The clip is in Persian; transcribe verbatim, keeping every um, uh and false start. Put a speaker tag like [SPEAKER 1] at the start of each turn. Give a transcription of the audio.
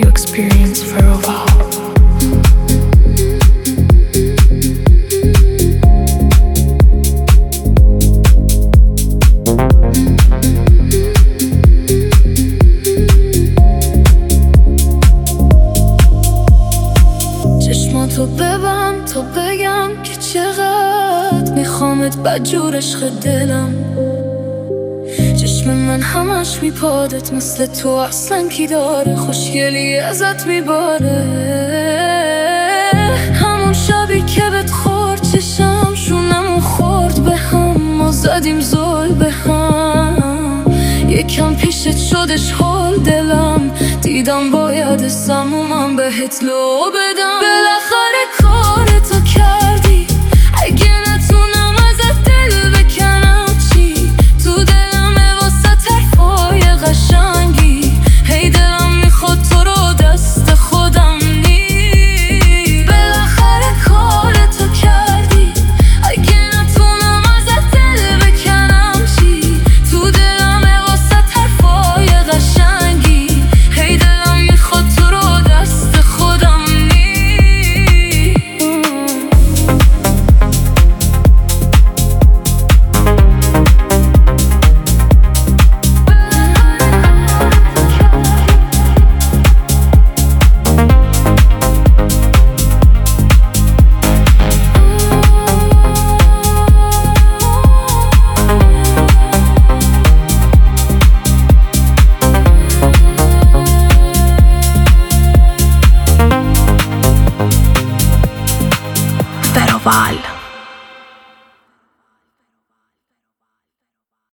[SPEAKER 1] you experience for a while.
[SPEAKER 2] تو ببند تا بگم که چقدر میخوامت بدجور عشق دلم. چشم من همش میپادت، مثل تو اصلا کی داره خوشگلی ازت میباره. همون شبی که بهت خورد چشم شونمون خورد به هم، ما زدیم زل به هم. یکم پیشت شدش حال دلم، دیدم باید سمومم بهت لو بدم. بالاخره کارتو کردی، اگه نتونم ازت دل بکنم چی؟ تو دلمه واسه طرفای قشنگی، هی دلم میخواد تو رو دست خودم نی. بالاخره کارتو کردی، اگه نتونم ازت دل بکنم چی؟ تو دلمه واسه طرفای قشنگی، هی دلم میخواد تو رو دست خودم نی.
[SPEAKER 1] Veroval.